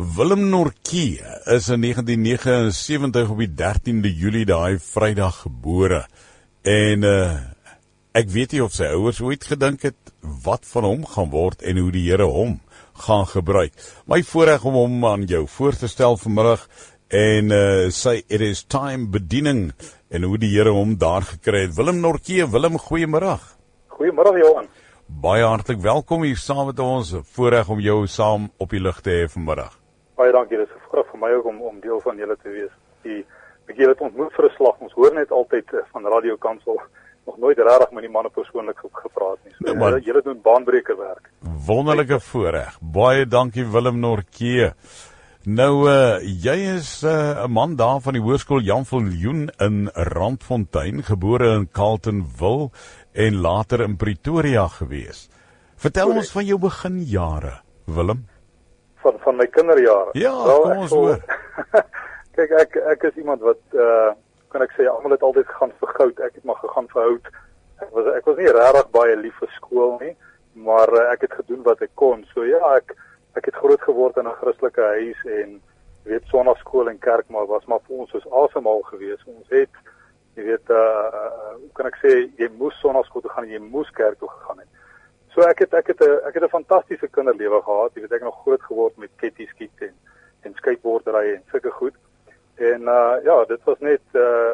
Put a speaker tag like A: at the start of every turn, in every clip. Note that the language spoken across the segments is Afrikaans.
A: Willem Nortjie is in 1979 op die 13de Julie daai Vrydag gebore. En ek weet nie of sy ouers ooit gedink het wat van hom gaan word en hoe die Here hom gaan gebruik. My voorreg om hom aan jou voor te stel vanmiddag en sy It Is Time bediening en hoe die Here hom daar gekry het. Willem Nortjie, Willem, goeiemiddag.
B: Goeiemiddag Johan.
A: Baie hartlik welkom hier saam met ons. Voorreg om jou saam op die lug te hê vanmiddag.
B: Baie dankie, dit is 'n voorreg vir my ook om deel van julle te wees. Ek het ontmoet vir 'n slag. Ons hoor net altyd van Radio Kansel, nog nooit regtig met die manne persoonlik gepraat nie. So julle doen baanbreker werk.
A: Wonderlike voorreg. Baie dankie Willem Nortjie. Nou jy is 'n man daar van die Hoërskool Jan Viljoen in Randfontein, gebore in Carletonville en later in Pretoria gewees. Vertel ons van jou beginjare, Willem.
B: Van my kinderjare.
A: Ja, kom ons hoor.
B: Kyk, ek is iemand wat kan ek sê almal het altyd gegaan vir goud. Ek het maar gegaan vir hout. Ek was nie regtig baie lief vir skool nie, maar ek het gedoen wat ek kon. So ja, ek het groot geword in 'n Christelike huis en jy weet sonnaarskool en kerk maar was maar vir ons soos asemhaal geweest. Ons het jy weet hoe kan ek sê jy moes sonnaarskool toe gaan en jy moes kerk toe gegaan het. So ek het 'n fantastiese kinderlewe gehad. Jy weet ek het nog groot geword met ketty skiet en skateboardery en sulke goed. En ja, dit was net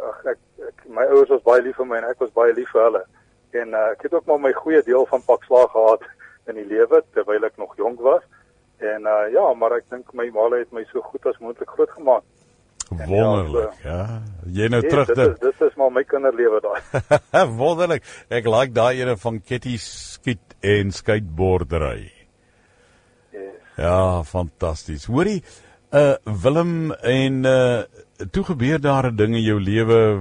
B: my ouers was baie lief vir my en ek was baie lief vir hulle. En ek het ook maar my goeie deel van pak slaag gehad in die lewe terwyl ek nog jonk was. En ja, maar ek dink my ma het my so goed as moontlik grootgemaak.
A: Wonderlik, ja. Jy nou terug
B: dit is maar my kinderlewe daai.
A: Wonderlik. Ek like daai ene van ketty skiet en skateboardery.
B: Yes.
A: Ja, fantasties. Hoorie, Willem, en toe gebeur daar 'n ding in jou lewe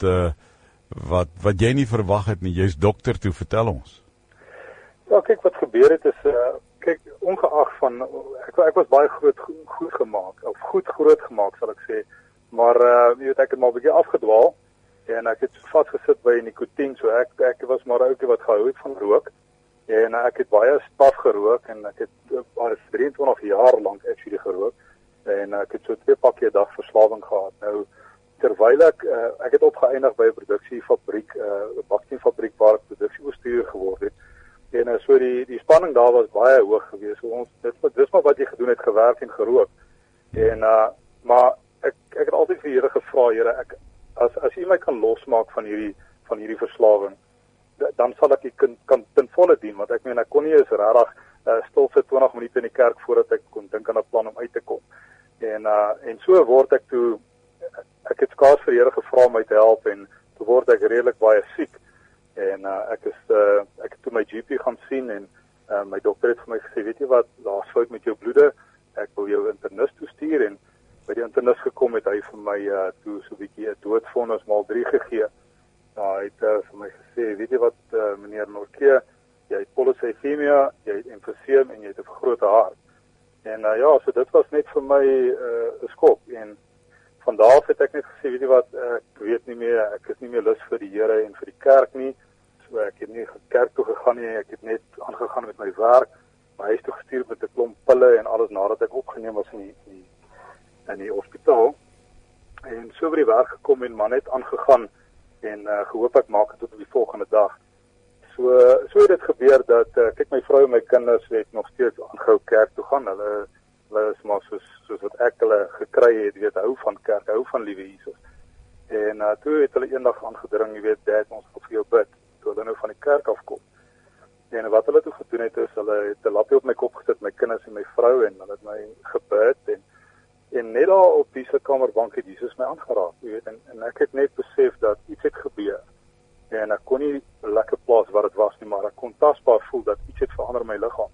A: wat jy nie verwag het nie. Jy's dokter toe, vertel ons.
B: Ja, kyk wat gebeur het is kyk ongeag van ek was baie goed gemaak of goed groot gemaak sal ek sê. Maar jy weet ek het maar 'n bietjie afgedwaal en ek het vasgesit by nikotien. So ek was maar 'n ouetjie wat gehou het van rook. En ek het baie staf gerook en ek het 23 jaar lank actually gerook. En ek het so 2 pakke 'n dag verslawing gehad. Nou terwyl ek het opgeëindig by 'n produksiefabriek, 'n baksteenfabriek waar ek produksiebestuurder geword het. En so die spanning daar was baie hoog geweest. So dis maar wat jy gedoen het, gewerk en gerook. En maar ek het altyd vir die Here gevra, Here, as U my kan losmaak van hierdie verslawing, dan sal ek U kan ten volle dien, want ek meen ek kon nie eens regtig stil sit 20 minute in die kerk voordat ek kon dink aan 'n plan om uit te kom. En so word ek toe ek het skaars vir die Here gevra om my te help en toe word ek redelik baie siek. En ek het toe my GP gaan sien en my dokter het vir my gesê, weet jy wat, daar's fout met jou bloede. Ek wil jou internis toe stuur en by die internis gekom het hy vir my toe so 'n bietjie 'n doodvonnis maal 3 gegee. Hy het vir my gesê, weet jy wat meneer Nortjie, jy het polycythemia, jy het emfyseem en jy het 'n vergrote hart. En ja, so dit was net vir my 'n skok en van daar af het ek net gesê, weet jy wat, ek weet nie meer, ek is nie meer lus vir die Here en vir die kerk nie. So ek het nie kerk toe gegaan nie, ek het net aangegaan met my werk, my huis toe gestuur met 'n klomp pille en alles nadat ek opgeneem was in die hospitaal. En so by die werk gekom en maar net aangegaan en gehoop ek maak dit tot op die volgende dag. So het dit gebeur dat kyk my vrou en my kinders het nog steeds aangehou kerk toe gaan. Hulle is maar soos wat ek hulle gekry het, weet hou van kerk, hou van liewe Jesus. En toe het hulle eendag aangedring, jy weet, Dad, ons wil vir jou bid. Toe hulle nou van die kerk afkom. En wat hulle toe gedoen het is hulle het 'n lappie op my kop gesit, my kinders en my vrou, en hulle het my gebid en net daar op die sitkamerbank het Jesus my aangeraak, jy weet, en ek het net besef dat iets het gebeur. En ek kon nie lekker plaas wat dit was nie, maar ek kon tasbaar voel dat iets het verander in my liggaam.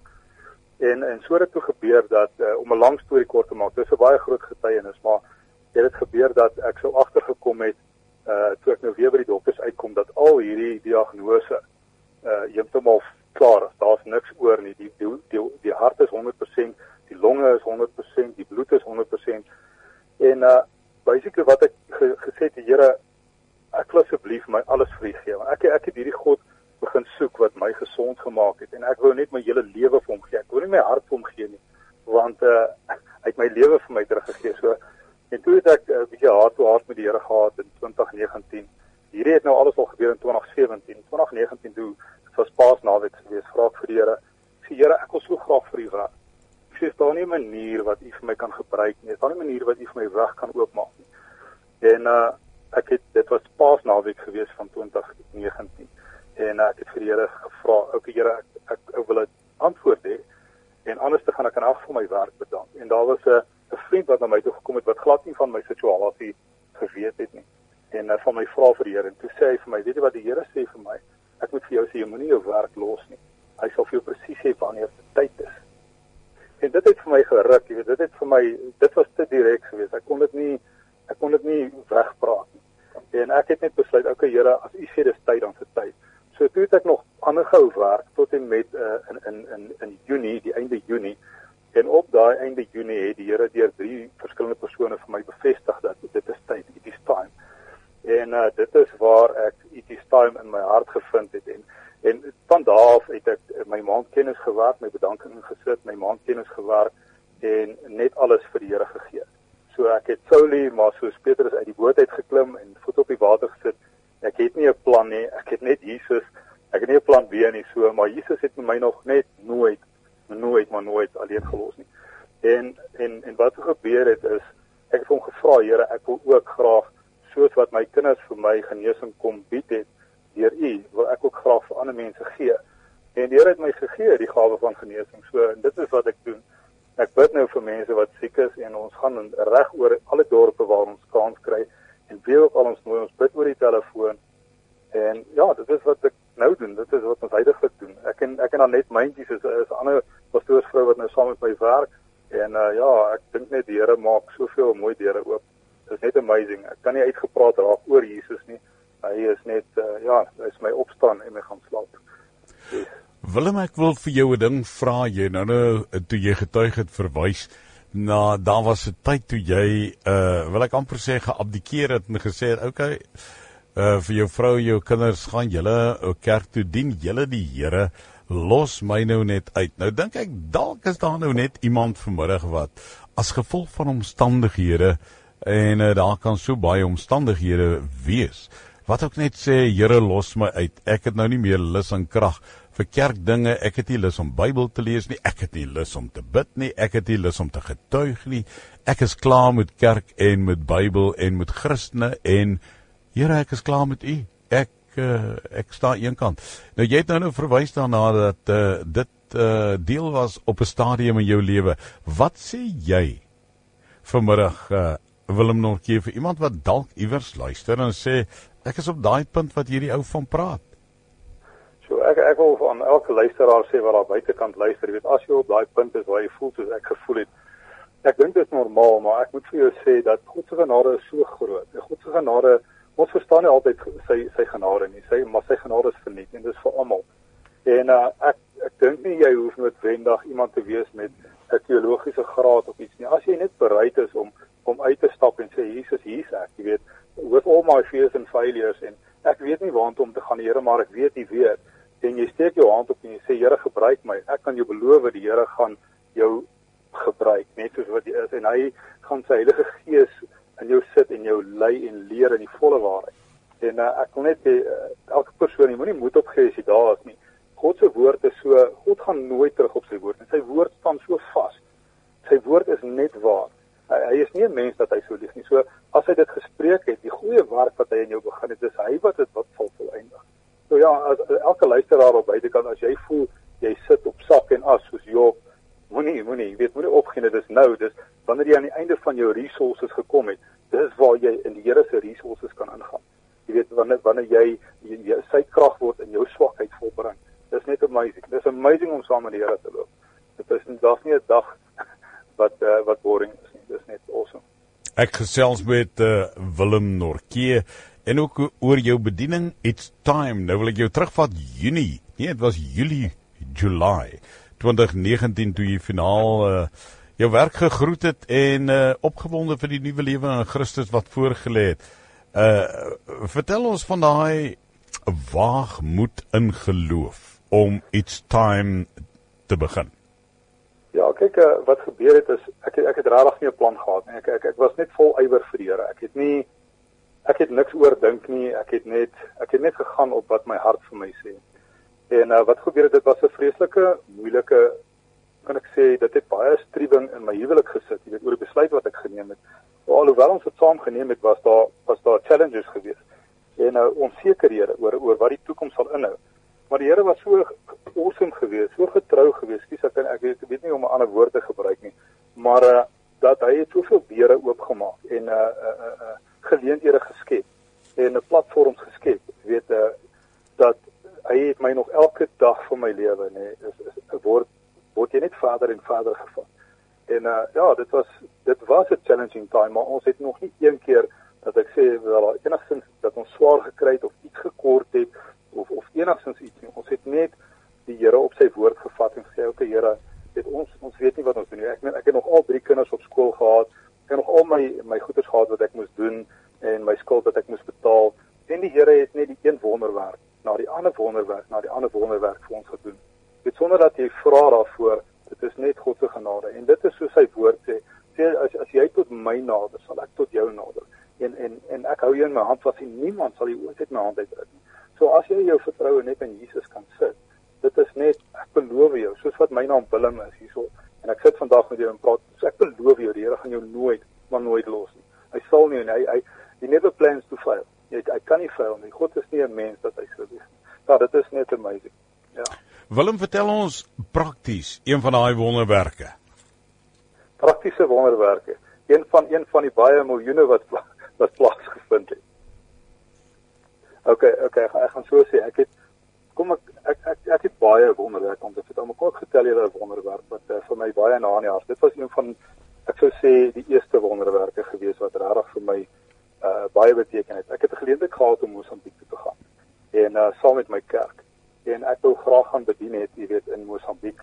B: En so het dit toe gebeur dat om 'n lang storie kort te maak, dis 'n baie groot getuienis, maar het gebeur dat ek sou agtergekom het toe ek nou weer by die dokters uitkom dat al hierdie diagnose heeltemal klaar is. Daar's niks oor nie. Die hart is 100%, die longe is 100%, die bloed is 100%. En basically wat ek gesê het, die Here, ek wil asseblief my alles vir U gee. Want ek het hierdie God begin soek wat my gesond gemaak het en ek wou net my hele lewe vir hom gee. Ek wou nie my hart vir hom gee nie, want hy het my my lewe vir my teruggegee. So en toe het ek 'n bietjie hart met die Here gehad in 2019. Hierdie het nou alles al gebeur in 2017. 2019 toe dit was Paasnaweek geweest, vra ek vir die Here. Ek sê Here, ek wil so graag vir U werk. Ek sê, is daar nie 'n manier wat U vir my kan gebruik nie? Is daar nie 'n manier wat U vir my weg kan oopmaak nie? En dit was Paasnaweek geweest van 2019. En ek het vir die Here gevra, okay Here, ek wil 'n antwoord hê. En anders te gaan ek in elk geval my werk bedank. En daar was 'n vriend wat na my toe gekom het wat glad nie van my situasie geweet het nie. En van my vra vir die Here en toe sê hy vir my, weet jy wat die Here sê vir my? Ek moet vir jou sê jy moenie jou werk los nie. Hy sal vir jou presies sê wanneer dit tyd is. En dit het vir my geruk, jy weet, dit was te direk geweest. Ek kon dit nie wegpraat nie. En ek het net besluit, okay Here, as U sê dis tyd, dan is dit tyd. So toe het ek nog aangehou werk tot en met in Junie, die einde Junie. En op daai einde Junie het die Here deur 3 verskillende persone vir my bevestig dat dit is tyd, it is time. En dit is waar ek it is time in my hart gevind het. En van daar af het ek my maandkennis gewerk, my bedanking ingesit, my maandkennis gewerk en net alles vir die Here gegee. So ek het Sauli, maar soos Petrus uit die boot uit geklim en voet op die water gesit. Ek het nie 'n plan nie, ek het net Jesus. Ek het nie 'n plan B nie, so, maar Jesus het my nog net nooit alleen gelos nie. En wat gebeur het is, ek het hom gevra, Here, ek wil ook graag, soos wat my kinders vir my genesing kom bied het, deur U, wil ek ook graag vir ander mense gee. En die Here het my gegee, die gawe van genesing. So, en dit is wat ek doen. Ek bid nou vir mense wat siek is, en ons gaan reg oor alle dorpe waar ons kans kry, en wie ook al ons nooi, ons bid oor die telefoon. En ja, dit is wat ek nou doen, dit is wat ons huidiglik doen. Ek en Annette Myntjies is 'n ander pastoorsvrou wat nou saam met my werk. En ja, ek dink net die Here maak soveel mooi deure oop. Dit is net amazing. Ek kan nie uitgepraat raak oor Jesus nie. Hy is net, hy is my opstaan en my gaan slaap. Yes.
A: Willem, ek wil vir jou 'n ding vra, jy nou toe jy getuig het verwys na, daar was 'n tyd toe jy, wil ek amper sê, geabdikeer het en gesê het, okay, vir jou vrou, jou kinders, gaan julle kerk toe dien, julle die Here, los my nou net uit. Nou dink ek, dalk is daar nou net iemand vanmiddag wat, as gevolg van omstandighede, en daar kan so baie omstandighede wees, wat ook net sê, Here, los my uit, ek het nou nie meer lus en krag vir kerkdinge, ek het nie lus om Bybel te lees nie, ek het nie lus om te bid nie, ek het nie lus om te getuig nie, ek is klaar met kerk en met Bybel en met Christene en Here, ek is klaar met U. Ek sta eenkant. Nou jy het nou verwys daarna dat dit deel was op 'n stadium in jou lewe. Wat sê jy vanmiddag, Willem Nortjie, vir iemand wat dalk iewers luister en sê, ek is op daai punt wat hierdie ou van praat?
B: So ek wil aan elke luisteraar sê wat daar buitekant luister, jy weet, as jy op daai punt is waar jy voel soos ek gevoel het, ek dink dit is normaal, maar ek moet vir jou sê dat God se genade is so groot. God se genade, ons verstaan nie altyd sy genade nie, maar sy genade is verniet en dit is vir almal. En ek dink nie jy hoef noodwendig iemand te wees met 'n teologiese graad of iets nie. As jy net bereid is om uit te stap en sê Jesus, hier's ek, jy weet, with all my fears and failures, en ek weet nie waantoe om te gaan, Here, maar ek weet U weet. En jy steek jou hand op en jy sê, Here, gebruik my. Ek kan jou beloof die Here gaan jou gebruik, net soos wat jy is, en hy gaan sy Heilige Gees in jou sit en jou lei en leer in die volle waarheid. En ek wil net elke persoon, jy moenie moed opgee as jy daar is nie. God se woord is so, God gaan nooit terug op sy woord, en sy woord staan so vas. Sy woord is net waar. Hy is nie 'n mens dat hy so lieg nie. So, as hy dit gespreek het, die goeie werk wat hy in jou begin het, dis hy wat dit wat sal volëindig. So ja, as elke luisteraar op buitekant, as jy voel, jy sit op sak en as, soos Job, moenie opgee, dit is nou, dis wanneer jy aan die einde van jou resources gekom het, dis waar jy in die Here se resources kan ingaan. Jy weet, wanneer jy sy krag word in jou swakheid volbring. Dis net amazing. Dis amazing om saam met die Here te loop. Daar's nie 'n dag wat boring is nie. Dis net awesome.
A: Ek gesels met Willem Nortjie en ook oor jou bediening It's Time. Nou wil ek jou terugvat Junie. Nee, dit was July 2019 toe jy finaal jou werk gegroet het en opgewonde vir die nuwe lewe in Christus wat voorgelê het. Vertel ons van daai waagmoed in geloof om It's Time te begin.
B: Ja, kyk, wat gebeur het is, ek het regtig nie 'n plan gehad nie. Ek was net vol ywer vir die Here. Ek het niks oordink nie. Ek het net gegaan op wat my hart vir my sê. En wat gebeur het, dit was 'n vreeslike, moeilike, kan ek sê, dit het baie striwing in my huwelik gesit, jy weet, oor die besluit wat ek geneem het. Alhoewel ons dit saam geneem het, was daar challenges geweest en onsekerhede oor wat die toekoms sal inhou. Maar die Here was so awesome geweest, so getrou geweest. Ek weet nie om 'n ander woord te gebruik nie, maar dat hy het soveel deure oopgemaak en geleenthede geskep en 'n platforms geskep. Jy weet dat hy het my nog elke dag van my lewe, word jy net verder en verder gevat. En dit was 'n challenging time, maar ons het nog nie een keer dat ek sê wel enigstens dat ons swaar gekry het of iets gekort het of enigstens iets nie. Ons het net die Here op sy woord gevat en gesê, okay Here, ons weet nie wat ons doen nie. Ek het nog al 3 kinders op skool gehad. Ek het nog al my goeders gehad wat ek moes doen en my skuld wat ek moes betaal. En die Here het net die een wonderwerk na die ander wonderwerk vir ons gedoen. Dit sonder dat jy vra daarvoor, dit is net God se genade. En dit is soos sy woord sê, as jy tot my nader, sal ek tot jou nader. En ek hou jou in my hand vas en niemand sal jy ooit uit my hand uitruk nie. So as jy jou vertroue net in Jesus kan sit, dit is net, ek beloof jou, soos wat my naam Willem is hierso, en ek sit vandag met jou en praat, so ek beloof jou, die Here gaan jou nooit los nie. Hy sal nie, en hy never plans to fail. Hy kan nie fail nie. God is nie 'n mens dat hy sou wees nie. Ja, dit is net amazing. Ja.
A: Willem, vertel ons prakties een van daai wonderwerke.
B: Praktiese wonderwerke. Een van die baie miljoene wat plaasgevind het. Okay, ek gaan so sê, ek het baie wonderwerke om te vertel. Maar kom ek vertel julle 'n wonderwerk wat vir my baie na in die hart. Dit was een van, ek sou sê, die eerste wonderwerke gewees wat regtig vir my baie beteken het. Ek het 'n geleentheid gehad om Mosambiek toe te gaan en saam met my kerk. En ek wou graag gaan bedien het, jy weet, in Mosambiek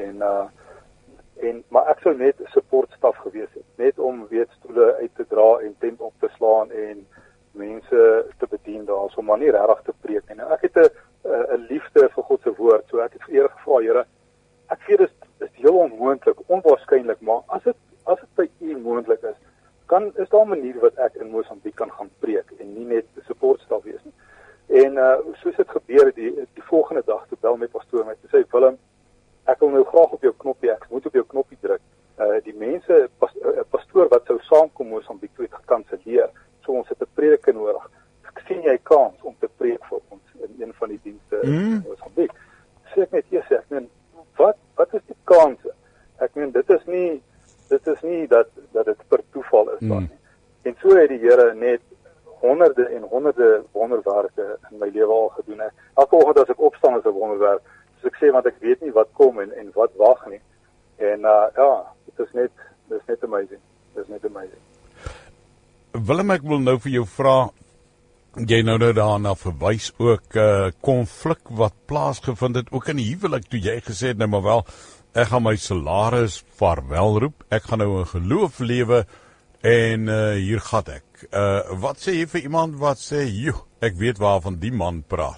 B: maar ek sou net supportstaf gewees het, net om weet stoele uit te dra en tent op te slaan en mense te bedien daar, so maar nie regtig te preek nie. Ek het 'n liefde vir God se woord, so ek het vir Here gevra, Here, ek weet dit is heel onmoontlik, onwaarskynlik, maar as dit by U moontlik is, is daar 'n manier wat ek in Mosambiek kan gaan preek en nie net supportstaf wees nie. En soos dit gebeur die volgende dag, toe bel my pastoor my, toe sê Willem, ek wil nou graag op jou knoppie, ek moet op jou knoppie druk. Die mense, pastoor wat sou saamkom Mosambiek toe het gekanselleer, so ons het 'n prediker nodig. Ek sien jy kans om te preek vir ons in een van die dienste in Mosambiek. Sê ek net, ek meen, wat is die kanse? Ek meen, dit is nie dat dit per toeval is dan nie. En so het die Here net honderde en honderde wonderwerke in my lewe al gedoen. Elke oggend as ek opstaan is 'n wonderwerk. Soos ek sê, want ek weet nie wat kom en wat wag nie. En dit is net amazing. Dit is net amazing.
A: Willem, ek wil nou vir jou vra, jy nou daarna verwys ook konflik wat plaasgevind het, ook in die huwelik toe jy gesê het, nou maar wel, ek gaan my salaris vaarwel roep, ek gaan nou in geloof lewe en hier gaan ek. Wat sê jy vir iemand wat sê, ek weet waarvan die man praat?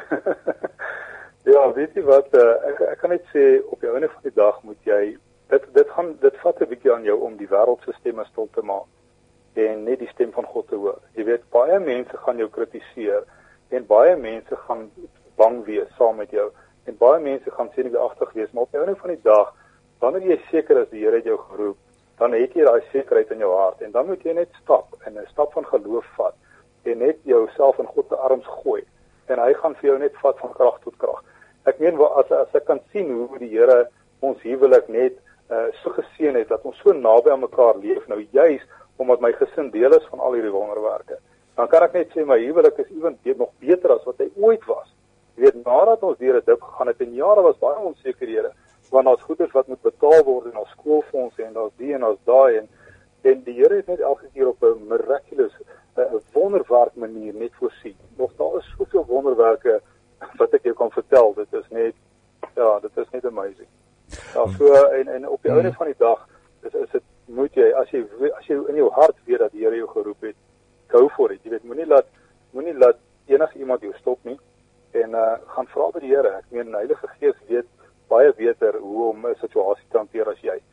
B: Ja, weet jy wat, ek kan net sê, op die einde van die dag moet jy, dit vat 'n bietjie aan jou om die wêreld se stemme stil te maak en net die stem van God te hoor. Jy weet, baie mense gaan jou kritiseer en baie mense gaan bang wees saam met jou en baie mense gaan senuweeagtig wees, maar op die einde van die dag, wanneer jy seker is die Here het jou geroep, dan het jy daai sekerheid in jou hart en dan moet jy net stap en 'n stap van geloof vat en net jouself in God se arms gooi en hy gaan vir jou net vat van krag tot krag. Ek meen, as ek kan sien hoe die Here ons huwelik net so geseën het, dat ons so naby aan mekaar leef, nou juis omdat my gesin deel is van al hierdie wonderwerke, dan kan ek net sê, my huwelik is nog beter as wat hy ooit was. Jy weet, nadat ons deur 'n dip gegaan het, en jare was baie onsekerhede, want daar's goeders wat moet betaal word, en daar's skoolfondse, en daar's die en daar's daai, en die Here het net elke keer op 'n miraculous, 'n wonderwerk manier net voorsien. Nog daar is soveel wonderwerke wat ek jou kan vertel, dit is net amazing. Ja, so, en op die einde van die dag, is dit, moet jy, as jy in jou hart weet dat die Here jou geroep het, go for it, jy weet, moenie laat enige iemand jou stop nie, en gaan vra by die Here. Ek meen, die Heilige Gees weet baie beter hoe om 'n situasie te hanteer as jy.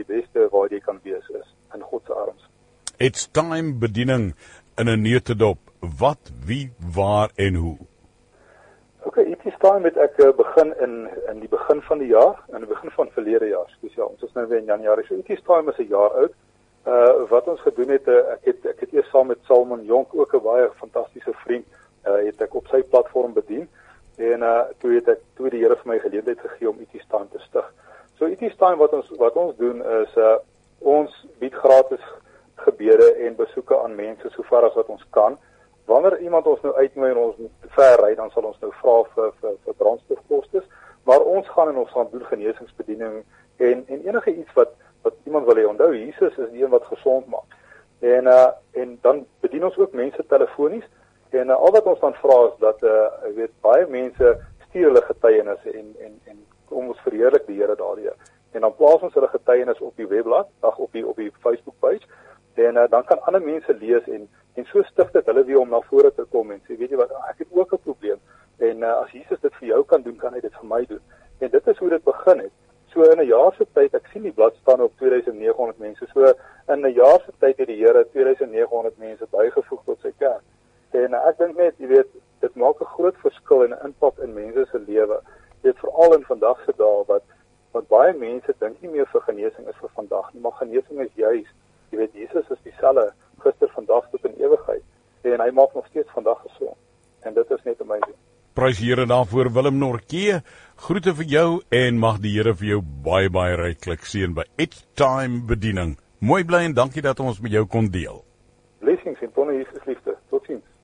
B: die beste waar jy kan wees is in God se arms.
A: It's time bediening in 'n neutedop. Wat, wie, waar en hoe?
B: Okay, It's Time het ek begin in die begin van die jaar, in die begin van verlede jaar. Spesiaal, ons is nou weer in Januarie. So It's Time is 'n jaar oud. Wat ons gedoen het, ek het eers saam met Salmon Jonk, ook 'n baie fantastiese vriend, het ek op sy platform bedien. En toe het die Here vir my geleentheid gegee om It's Time te stig. So It's Time wat ons doen is ons bied gratis gebede en besoeke aan mense sover as wat ons kan. Wanneer iemand ons nou uitnooi en ons moet ver ry, dan sal ons nou vra vir brandstofkostes, maar ons gaan en ons gaan doen genesingsbediening en enige iets wat iemand wil hê. Onthou, Jesus is die een wat gesond maak. En dan bedien ons ook mense telefonies en al wat ons dan vra is dat baie mense stuur hulle getuienisse en kom ons verheerlik die Here daardeur. En dan plaas ons hulle getuienis op die webblad, op die Facebook page. En dan kan ander mense lees en so stig dit hulle weer om na vore te kom en sê, weet jy wat, ek het ook 'n probleem. En as Jesus dit vir jou kan doen, kan hy dit vir my doen. En dit is hoe dit begin het. So in 'n jaar se tyd, ek sien die blad staan op 2900 mense. So in 'n jaar se tyd het die Here 2900 mense bygevoeg tot sy kerk. En ek dink net, jy weet, dit maak 'n groot verskil en 'n impak in mense se lewe. Jy weet, veral in vandag se dae wat baie mense dink nie meer vir genesing is vir vandag nie, maar genesing is juis, jy weet, Jesus is dieselfde gister, vandag tot in ewigheid. En hy maak nog steeds vandag gesond. En dit is net amazing.
A: Prys die Here daarvoor. Willem Norke, groete vir jou en mag die Here vir jou baie, baie ryklik seën by It's Time bediening. Mooi bly en dankie dat ons met jou kon deel.
B: Blessings en tonne Jesus liefde. Totsiens.